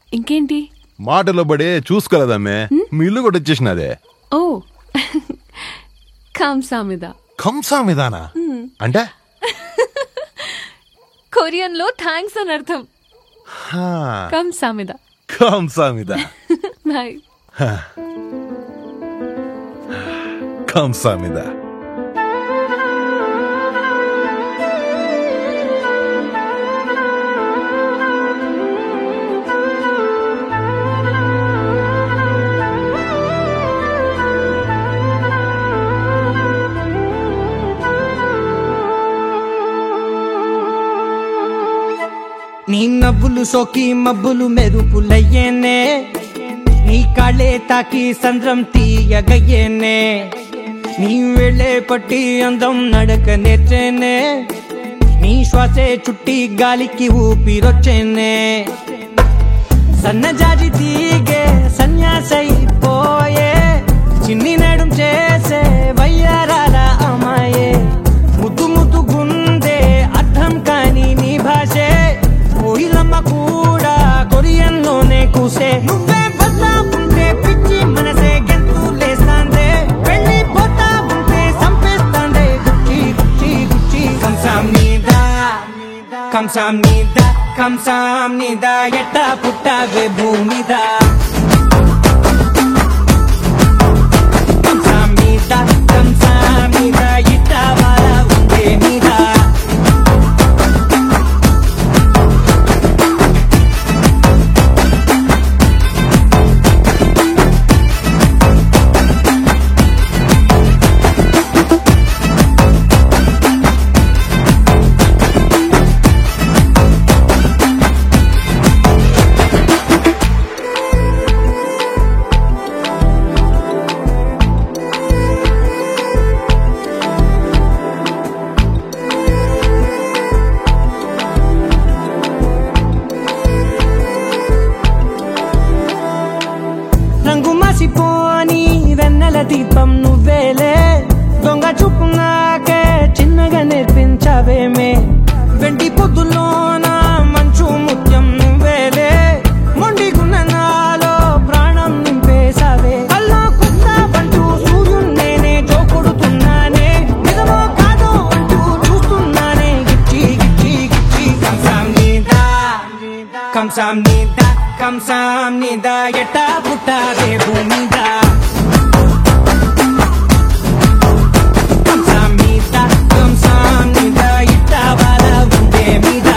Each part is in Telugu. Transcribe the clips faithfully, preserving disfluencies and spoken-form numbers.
ఇంకేంటి మాటలో పడే చూసుకోలేదమ్మే మీ ఇల్లు కూడా వచ్చేసినదే. ఓ కంసామిద. కంసామిదానా అంటే కొరియన్ లో థ్యాంక్స్ అని అర్థం. కంసామిద. కంసామిద. బాయ్. కంసామిద. నీ నవ్వులు సోకి మబ్బులు మెరుపులయ్యేనే, నీ కాళ్ళే తాకి సంద్రం తీయగయ్యేనే, నీ వెళ్ళే పట్టి అందం నడక నేర్చేనే, నీ శ్వాసే చుట్టి గాలికి ఊపిరొచ్చేనే, సన్నజాజి తీగే సన్యాసైపోయే, చిన్ని నడుం చేసే వయ్యారాల అమ్మాయే, ముద్దు ముద్దు గుందే అర్థం కాని నీ భాషే, కోయిలమ్మ కూడా కొరియన్ లోనే కూసే, నువ్వే బద్లా ఉంటే పిచ్చి మనసే గెంతు లేస్తాందే, వెళ్ళిపోతా ఉంటే సంపేస్తాందే గుచ్చి గుచ్చి గుచ్చి. కంసామ్నిదా కంసామ్నిదా కంసామ్నిదా ఎట్టా పుట్టావే భూమిదా, కంసామ్నిదా కంసామ్నిదా ఇట్టా వాల ఉండే మీద. రంగుమాసిపోని వెన్నెల దీపం నువ్వేలే, దొంగ చూపు నాకే చిన్నగా నేర్పించవేమే, వెండి పొద్దులోన మంచు ముత్యం నువ్వేలే, మొండిగున్న నాలో ప్రాణం నింపేసావే, అల్లో కొత్త పంటూ సూర్యున్నేనే జోకొడుతున్నానే, నిజమో కాదో అంటూ చూస్తున్నానే గిచ్చి గిచ్చి గిచ్చి. కంసామ్నిదా కంసామ్నిదా కంసామ్నిదా ఎట్టా పుట్టావే భూమిదా, కంసామ్నిదా కంసామ్నిదా ఇట్టా వాల ఉండే మీద.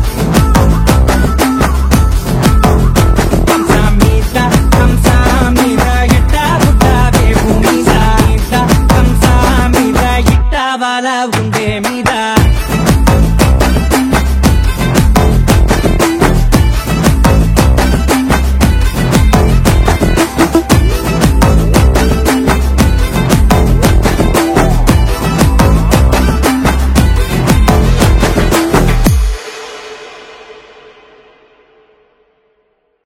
కంసామ్నిదా కంసామ్నిదా ఎట్టా పుట్టావే భూమిదా, కంసామ్నిదా ఇట్టా వాల